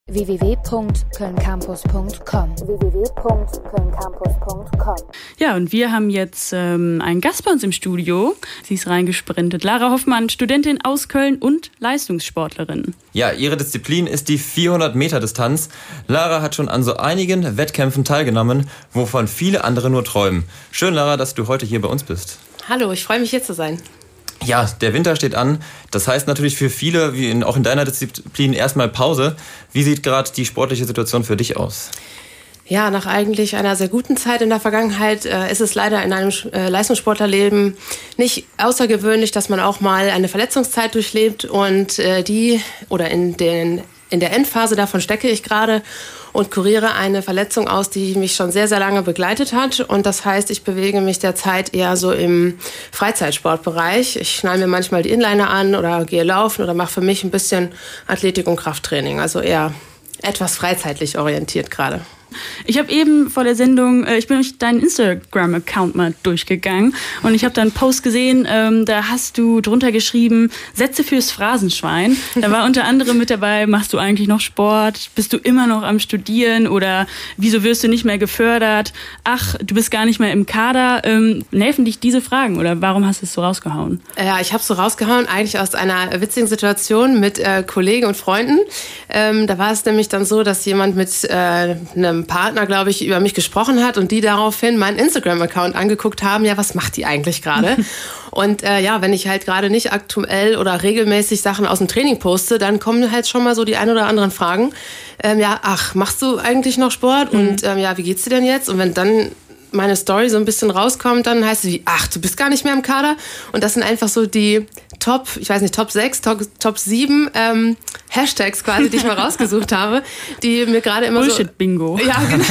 www.kölncampus.com. Ja, und wir haben jetzt einen Gast bei uns im Studio. Sie ist reingesprintet. Lara Hoffmann, Studentin aus Köln und Leistungssportlerin. Ja, ihre Disziplin ist die 400-Meter-Distanz. Lara hat schon an so einigen Wettkämpfen teilgenommen, wovon viele andere nur träumen. Schön, Lara, dass du heute hier bei uns bist. Hallo, ich freue mich, hier zu sein. Ja, der Winter steht an. Das heißt natürlich für viele, auch in deiner Disziplin, erstmal Pause. Wie sieht gerade die sportliche Situation für dich aus? Ja, nach eigentlich einer sehr guten Zeit in der Vergangenheit ist es leider in einem Leistungssportlerleben nicht außergewöhnlich, dass man auch mal eine Verletzungszeit durchlebt. Und in der Endphase davon stecke ich gerade und kuriere eine Verletzung aus, die mich schon sehr, sehr lange begleitet hat. Und das heißt, ich bewege mich derzeit eher so im Freizeitsportbereich. Ich schnalle mir manchmal die Inliner an oder gehe laufen oder mache für mich ein bisschen Athletik- und Krafttraining. Also eher etwas freizeitlich orientiert gerade. Ich habe eben vor der Sendung, ich bin durch deinen Instagram-Account mal durchgegangen und ich habe da einen Post gesehen, da hast du drunter geschrieben, Sätze fürs Phrasenschwein. Da war unter anderem mit dabei, machst du eigentlich noch Sport? Bist du immer noch am Studieren? Oder wieso wirst du nicht mehr gefördert? Ach, du bist gar nicht mehr im Kader. Nerven dich diese Fragen oder warum hast du es so rausgehauen? Ja, ich habe es so rausgehauen, eigentlich aus einer witzigen Situation mit Kollegen und Freunden. Da war es nämlich dann so, dass jemand mit einem Partner, glaube ich, über mich gesprochen hat und die daraufhin meinen Instagram-Account angeguckt haben, ja, was macht die eigentlich gerade? Und wenn ich halt gerade nicht aktuell oder regelmäßig Sachen aus dem Training poste, dann kommen halt schon mal so die ein oder anderen Fragen. Machst du eigentlich noch Sport? Und wie geht's dir denn jetzt? Und wenn dann meine Story so ein bisschen rauskommt, dann heißt es wie, ach, du bist gar nicht mehr im Kader. Und das sind einfach so die Top 6, Top 7 Hashtags quasi, die ich mal rausgesucht habe, die mir gerade immer Bullshit-Bingo. Ja, genau.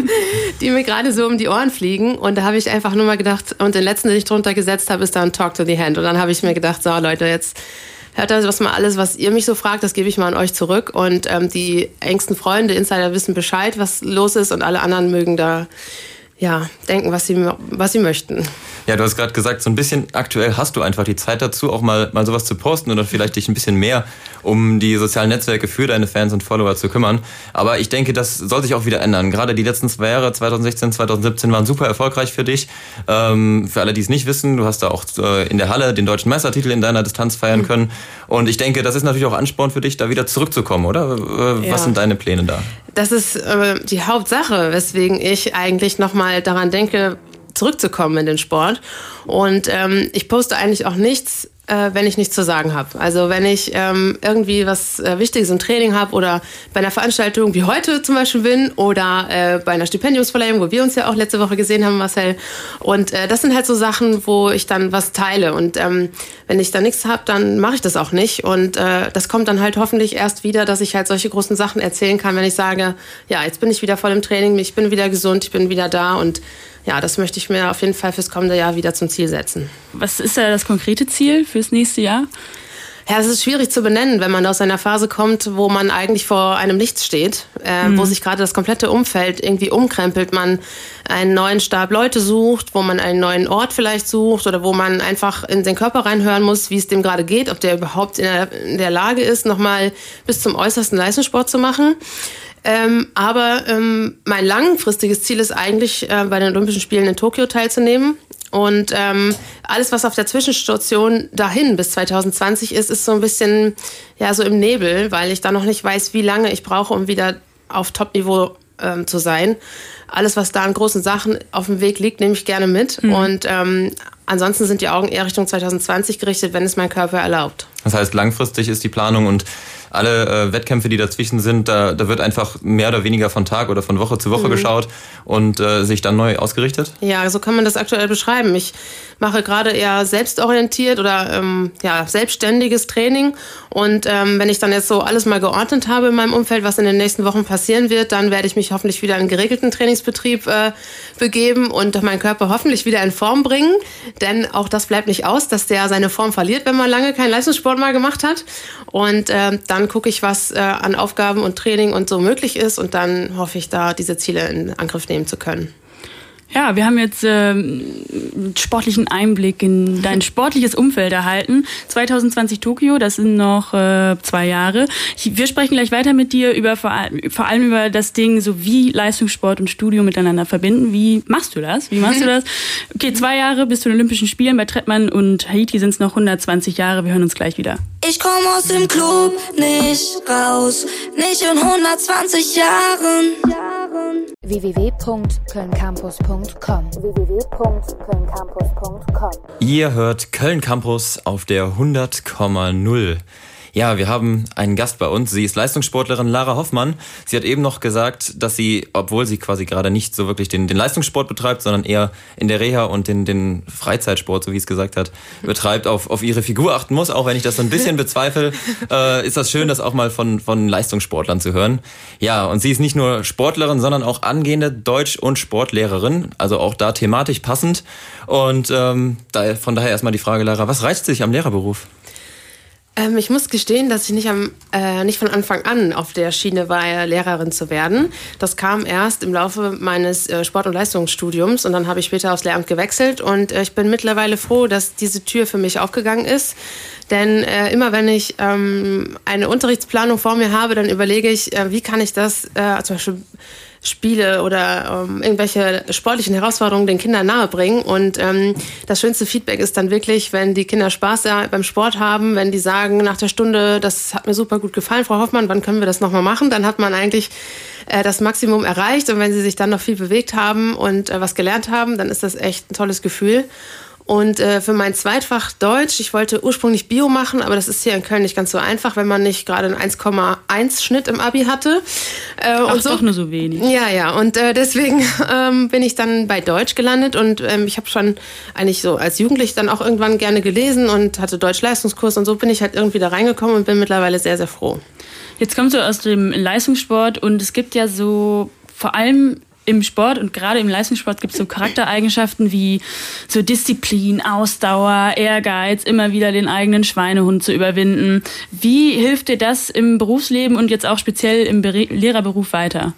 Die mir gerade so um die Ohren fliegen. Und da habe ich einfach nur mal gedacht, und den letzten, den ich drunter gesetzt habe, ist dann Talk to the Hand. Und dann habe ich mir gedacht, so Leute, jetzt hört das mal alles, was ihr mich so fragt, das gebe ich mal an euch zurück. Und die engsten Freunde, Insider wissen Bescheid, was los ist, und alle anderen mögen da denken, was sie möchten. Ja, du hast gerade gesagt, so ein bisschen aktuell hast du einfach die Zeit dazu, auch mal sowas zu posten oder vielleicht dich ein bisschen mehr um die sozialen Netzwerke für deine Fans und Follower zu kümmern. Aber ich denke, das soll sich auch wieder ändern. Gerade die letzten 2 Jahre, 2016, 2017, waren super erfolgreich für dich. Für alle, die es nicht wissen, du hast da auch in der Halle den deutschen Meistertitel in deiner Distanz feiern können. Und ich denke, das ist natürlich auch Ansporn für dich, da wieder zurückzukommen, oder? Was sind deine Pläne da? Das ist die Hauptsache, weswegen ich eigentlich nochmal daran denke, zurückzukommen in den Sport. Und ich poste eigentlich auch nichts, wenn ich nichts zu sagen habe. Also wenn ich irgendwie was Wichtiges im Training habe oder bei einer Veranstaltung wie heute zum Beispiel bin oder bei einer Stipendiumsverleihung, wo wir uns ja auch letzte Woche gesehen haben, Marcel. Und das sind halt so Sachen, wo ich dann was teile. Und wenn ich da nichts habe, dann mache ich das auch nicht. Und das kommt dann halt hoffentlich erst wieder, dass ich halt solche großen Sachen erzählen kann, wenn ich sage, ja, jetzt bin ich wieder voll im Training, ich bin wieder gesund, ich bin wieder da. Und ja, das möchte ich mir auf jeden Fall fürs kommende Jahr wieder zum Ziel setzen. Was ist da das konkrete Ziel fürs nächste Jahr? Ja, es ist schwierig zu benennen, wenn man aus einer Phase kommt, wo man eigentlich vor einem Nichts steht, wo sich gerade das komplette Umfeld irgendwie umkrempelt, man einen neuen Stab Leute sucht, wo man einen neuen Ort vielleicht sucht oder wo man einfach in den Körper reinhören muss, wie es dem gerade geht, ob der überhaupt in der Lage ist, nochmal bis zum äußersten Leistungssport zu machen. Aber mein langfristiges Ziel ist eigentlich, bei den Olympischen Spielen in Tokio teilzunehmen. Und alles, was auf der Zwischenstation dahin bis 2020 ist so ein bisschen so im Nebel, weil ich da noch nicht weiß, wie lange ich brauche, um wieder auf Top-Niveau zu sein. Alles, was da an großen Sachen auf dem Weg liegt, nehme ich gerne mit. Und ansonsten sind die Augen eher Richtung 2020 gerichtet, wenn es mein Körper erlaubt. Das heißt, langfristig ist die Planung und alle Wettkämpfe, die dazwischen sind, da wird einfach mehr oder weniger von Tag oder von Woche zu Woche geschaut und sich dann neu ausgerichtet? Ja, so kann man das aktuell beschreiben. Ich mache gerade eher selbstorientiert oder selbstständiges Training. Und wenn ich dann jetzt so alles mal geordnet habe in meinem Umfeld, was in den nächsten Wochen passieren wird, dann werde ich mich hoffentlich wieder in einen geregelten Trainingsbetrieb begeben und meinen Körper hoffentlich wieder in Form bringen. Denn auch das bleibt nicht aus, dass der seine Form verliert, wenn man lange keinen Leistungssport mal gemacht hat. Und dann gucke ich, was an Aufgaben und Training und so möglich ist. Und dann hoffe ich, da diese Ziele in Angriff nehmen zu können. Ja, wir haben jetzt einen sportlichen Einblick in dein sportliches Umfeld erhalten. 2020 Tokio, das sind noch 2 Jahre. Wir sprechen gleich weiter mit dir über vor allem über das Ding, so wie Leistungssport und Studium miteinander verbinden. Wie machst du das? Okay, 2 Jahre bis zu den Olympischen Spielen. Bei Trettmann und Haiti sind es noch 120 Jahre. Wir hören uns gleich wieder. Ich komm aus dem Club nicht raus, nicht in 120 Jahren. www.kölncampus.com Ihr hört Köln Campus auf der 100,0. Ja, wir haben einen Gast bei uns. Sie ist Leistungssportlerin Lara Hoffmann. Sie hat eben noch gesagt, dass sie, obwohl sie quasi gerade nicht so wirklich den Leistungssport betreibt, sondern eher in der Reha und den Freizeitsport, so wie es gesagt hat, betreibt, auf ihre Figur achten muss. Auch wenn ich das so ein bisschen bezweifle, ist das schön, das auch mal von Leistungssportlern zu hören. Ja, und sie ist nicht nur Sportlerin, sondern auch angehende Deutsch- und Sportlehrerin. Also auch da thematisch passend. Und von daher erstmal die Frage, Lara, was reizt dich am Lehrerberuf? Ich muss gestehen, dass ich nicht von Anfang an auf der Schiene war, Lehrerin zu werden. Das kam erst im Laufe meines Sport- und Leistungsstudiums und dann habe ich später aufs Lehramt gewechselt und ich bin mittlerweile froh, dass diese Tür für mich aufgegangen ist. Denn immer wenn ich eine Unterrichtsplanung vor mir habe, dann überlege ich, wie kann ich das zum Beispiel Spiele oder irgendwelche sportlichen Herausforderungen den Kindern nahebringen. Und das schönste Feedback ist dann wirklich, wenn die Kinder Spaß beim Sport haben, wenn die sagen nach der Stunde, das hat mir super gut gefallen, Frau Hoffmann, wann können wir das nochmal machen? Dann hat man eigentlich das Maximum erreicht. Und wenn sie sich dann noch viel bewegt haben und was gelernt haben, dann ist das echt ein tolles Gefühl. Und für mein Zweitfach Deutsch, ich wollte ursprünglich Bio machen, aber das ist hier in Köln nicht ganz so einfach, wenn man nicht gerade einen 1,1 Schnitt im Abi hatte. Und so. Doch nur so wenig. Ja. Und deswegen bin ich dann bei Deutsch gelandet und ich habe schon eigentlich so als Jugendliche dann auch irgendwann gerne gelesen und hatte Deutsch-Leistungskurs und so bin ich halt irgendwie da reingekommen und bin mittlerweile sehr, sehr froh. Jetzt kommst du aus dem Leistungssport und es gibt ja so vor allem im Sport und gerade im Leistungssport gibt es so Charaktereigenschaften wie so Disziplin, Ausdauer, Ehrgeiz, immer wieder den eigenen Schweinehund zu überwinden. Wie hilft dir das im Berufsleben und jetzt auch speziell im Lehrerberuf weiter?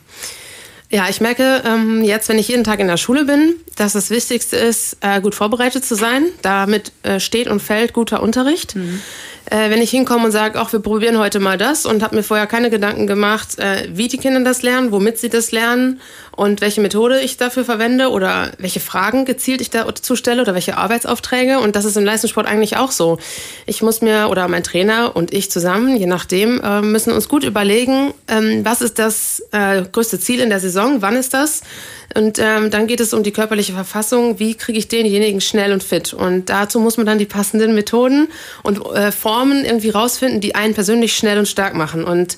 Ja, ich merke jetzt, wenn ich jeden Tag in der Schule bin, dass das Wichtigste ist, gut vorbereitet zu sein. Damit steht und fällt guter Unterricht. Wenn ich hinkomme und sage, ach, wir probieren heute mal das und habe mir vorher keine Gedanken gemacht, wie die Kinder das lernen, womit sie das lernen und welche Methode ich dafür verwende oder welche Fragen gezielt ich dazu stelle oder welche Arbeitsaufträge. Und das ist im Leistungssport eigentlich auch so. Ich muss mir oder mein Trainer und ich zusammen, je nachdem, müssen uns gut überlegen, was ist das größte Ziel in der Saison, wann ist das? Und dann geht es um die körperliche Verfassung, wie kriege ich denjenigen schnell und fit. Und dazu muss man dann die passenden Methoden und Formen irgendwie rausfinden, die einen persönlich schnell und stark machen. Und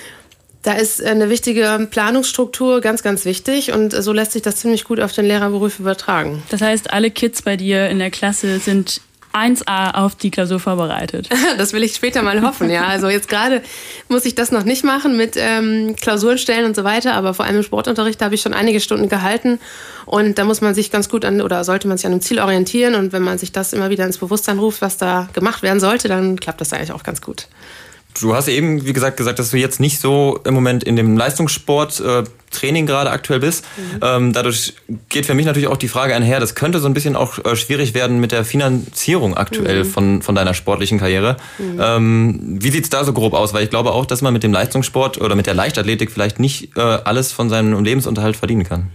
da ist eine wichtige Planungsstruktur ganz, ganz wichtig. Und so lässt sich das ziemlich gut auf den Lehrerberuf übertragen. Das heißt, alle Kids bei dir in der Klasse sind 1A auf die Klausur vorbereitet. Das will ich später mal hoffen, ja. Also jetzt gerade muss ich das noch nicht machen mit Klausuren stellen und so weiter, aber vor allem im Sportunterricht habe ich schon einige Stunden gehalten und da muss man sich ganz gut sollte man sich an einem Ziel orientieren und wenn man sich das immer wieder ins Bewusstsein ruft, was da gemacht werden sollte, dann klappt das eigentlich auch ganz gut. Du hast eben, wie gesagt, dass du jetzt nicht so im Moment in dem Leistungssport Training gerade aktuell bist. Dadurch geht für mich natürlich auch die Frage einher, das könnte so ein bisschen auch schwierig werden mit der Finanzierung aktuell von deiner sportlichen Karriere. Wie sieht's da so grob aus? Weil ich glaube auch, dass man mit dem Leistungssport oder mit der Leichtathletik vielleicht nicht alles von seinem Lebensunterhalt verdienen kann.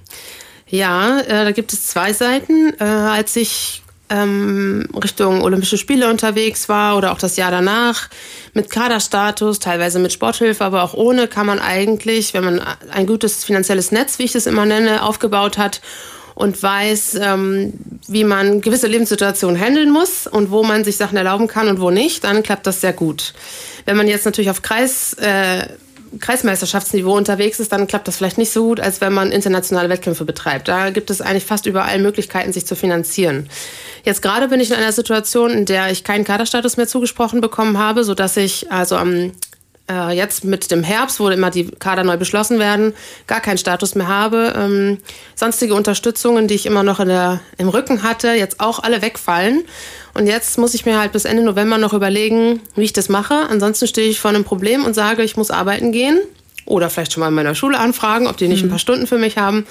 Ja, da gibt es 2 Seiten. Als ich Richtung Olympische Spiele unterwegs war oder auch das Jahr danach mit Kaderstatus, teilweise mit Sporthilfe, aber auch ohne, kann man eigentlich, wenn man ein gutes finanzielles Netz, wie ich das immer nenne, aufgebaut hat und weiß, wie man gewisse Lebenssituationen handeln muss und wo man sich Sachen erlauben kann und wo nicht, dann klappt das sehr gut. Wenn man jetzt natürlich auf Kreismeisterschaftsniveau unterwegs ist, dann klappt das vielleicht nicht so gut, als wenn man internationale Wettkämpfe betreibt. Da gibt es eigentlich fast überall Möglichkeiten, sich zu finanzieren. Jetzt gerade bin ich in einer Situation, in der ich keinen Kaderstatus mehr zugesprochen bekommen habe, sodass ich also jetzt mit dem Herbst, wo immer die Kader neu beschlossen werden, gar keinen Status mehr habe. Sonstige Unterstützungen, die ich immer noch im Rücken hatte, jetzt auch alle wegfallen. Und jetzt muss ich mir halt bis Ende November noch überlegen, wie ich das mache. Ansonsten stehe ich vor einem Problem und sage, ich muss arbeiten gehen oder vielleicht schon mal in meiner Schule anfragen, ob die nicht ein paar Stunden für mich haben.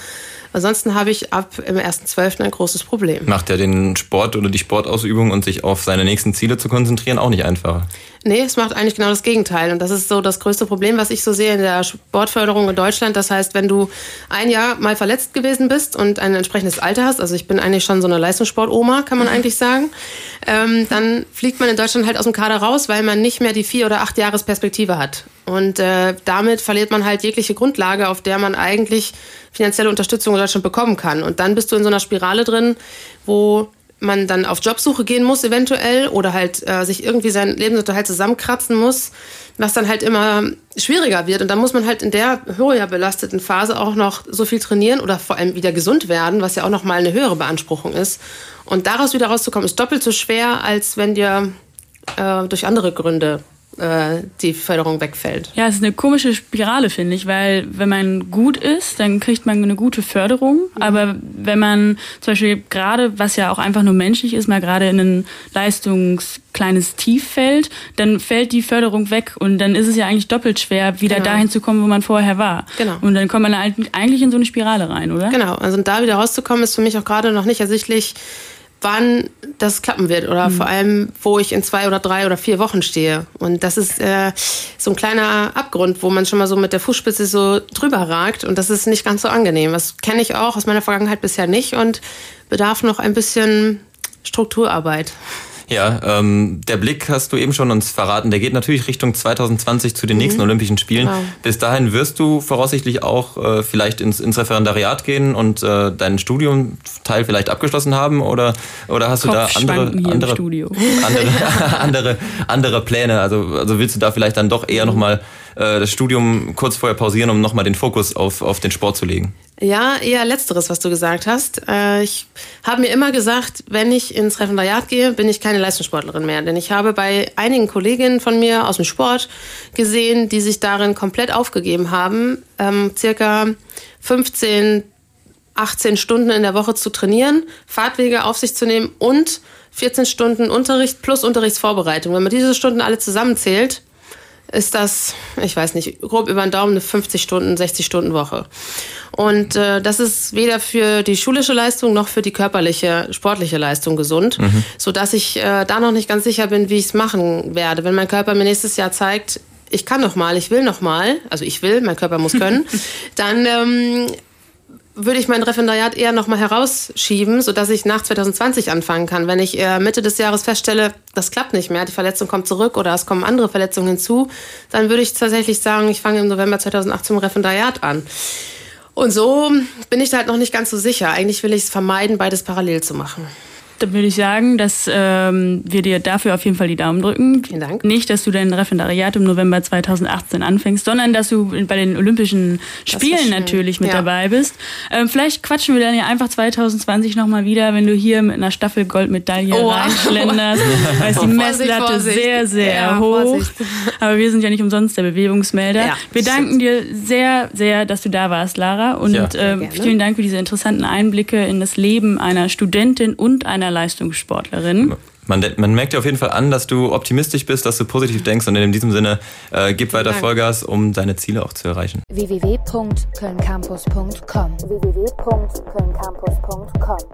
Ansonsten habe ich ab im 1.12. ein großes Problem. Macht ja den Sport oder die Sportausübung und sich auf seine nächsten Ziele zu konzentrieren auch nicht einfacher. Nee, es macht eigentlich genau das Gegenteil. Und das ist so das größte Problem, was ich so sehe in der Sportförderung in Deutschland. Das heißt, wenn du ein Jahr mal verletzt gewesen bist und ein entsprechendes Alter hast, also ich bin eigentlich schon so eine Leistungssport-Oma, kann man eigentlich sagen, dann fliegt man in Deutschland halt aus dem Kader raus, weil man nicht mehr die 4 oder 8 Jahresperspektive hat. Und damit verliert man halt jegliche Grundlage, auf der man eigentlich finanzielle Unterstützung in Deutschland bekommen kann. Und dann bist du in so einer Spirale drin, wo man dann auf Jobsuche gehen muss eventuell oder halt sich irgendwie seinen Lebensunterhalt zusammenkratzen muss, was dann halt immer schwieriger wird. Und dann muss man halt in der höher belasteten Phase auch noch so viel trainieren oder vor allem wieder gesund werden, was ja auch nochmal eine höhere Beanspruchung ist. Und daraus wieder rauszukommen, ist doppelt so schwer, als wenn dir durch andere Gründe die Förderung wegfällt. Ja, es ist eine komische Spirale, finde ich, weil wenn man gut ist, dann kriegt man eine gute Förderung, aber wenn man zum Beispiel gerade, was ja auch einfach nur menschlich ist, mal gerade in ein kleines Tief fällt, dann fällt die Förderung weg und dann ist es ja eigentlich doppelt schwer, wieder dahin zu kommen, wo man vorher war. Genau. Und dann kommt man eigentlich in so eine Spirale rein, oder? Genau, also da wieder rauszukommen, ist für mich auch gerade noch nicht ersichtlich, wann das klappen wird oder vor allem, wo ich in 2 oder 3 oder 4 Wochen stehe. Und das ist so ein kleiner Abgrund, wo man schon mal so mit der Fußspitze so drüber ragt und das ist nicht ganz so angenehm. Das kenne ich auch aus meiner Vergangenheit bisher nicht und bedarf noch ein bisschen Strukturarbeit. Ja, der Blick hast du eben schon uns verraten, der geht natürlich Richtung 2020 zu den nächsten Olympischen Spielen. Genau. Bis dahin wirst du voraussichtlich auch vielleicht ins Referendariat gehen und dein Studiumteil vielleicht abgeschlossen haben oder hast du da andere Pläne? Also willst du da vielleicht dann doch eher nochmal das Studium kurz vorher pausieren, um nochmal den Fokus auf den Sport zu legen? Ja, eher Letzteres, was du gesagt hast. Ich habe mir immer gesagt, wenn ich ins Referendariat gehe, bin ich keine Leistungssportlerin mehr. Denn ich habe bei einigen Kolleginnen von mir aus dem Sport gesehen, die sich darin komplett aufgegeben haben, circa 15, 18 Stunden in der Woche zu trainieren, Fahrtwege auf sich zu nehmen und 14 Stunden Unterricht plus Unterrichtsvorbereitung. Wenn man diese Stunden alle zusammenzählt, ist das, ich weiß nicht, grob über den Daumen eine 50 Stunden, 60 Stunden Woche. Und das ist weder für die schulische Leistung noch für die körperliche, sportliche Leistung gesund, sodass ich da noch nicht ganz sicher bin, wie ich es machen werde. Wenn mein Körper mir nächstes Jahr zeigt, ich kann noch mal, ich will noch mal, also ich will, mein Körper muss können, dann würde ich mein Referendariat eher noch mal herausschieben, sodass ich nach 2020 anfangen kann. Wenn ich Mitte des Jahres feststelle, das klappt nicht mehr, die Verletzung kommt zurück oder es kommen andere Verletzungen hinzu, dann würde ich tatsächlich sagen, ich fange im November 2018 im Referendariat an. Und so bin ich da halt noch nicht ganz so sicher. Eigentlich will ich es vermeiden, beides parallel zu machen. Dann würde ich sagen, dass wir dir dafür auf jeden Fall die Daumen drücken. Vielen Dank. Nicht, dass du dein Referendariat im November 2018 anfängst, sondern dass du bei den Olympischen Spielen natürlich mit dabei bist. Vielleicht quatschen wir dann ja einfach 2020 nochmal wieder, wenn du hier mit einer Staffel Goldmedaille reinschlenderst. Weil die Messlatte sehr, sehr hoch. Vorsicht. Aber wir sind ja nicht umsonst der Bewegungsmelder. Ja, wir danken dir sehr, sehr, dass du da warst, Lara. Und vielen Dank für diese interessanten Einblicke in das Leben einer Studentin und einer Leistungssportlerin. Man merkt dir auf jeden Fall an, dass du optimistisch bist, dass du positiv denkst und in diesem Sinne gib weiter Vollgas, um deine Ziele auch zu erreichen. www.kölncampus.com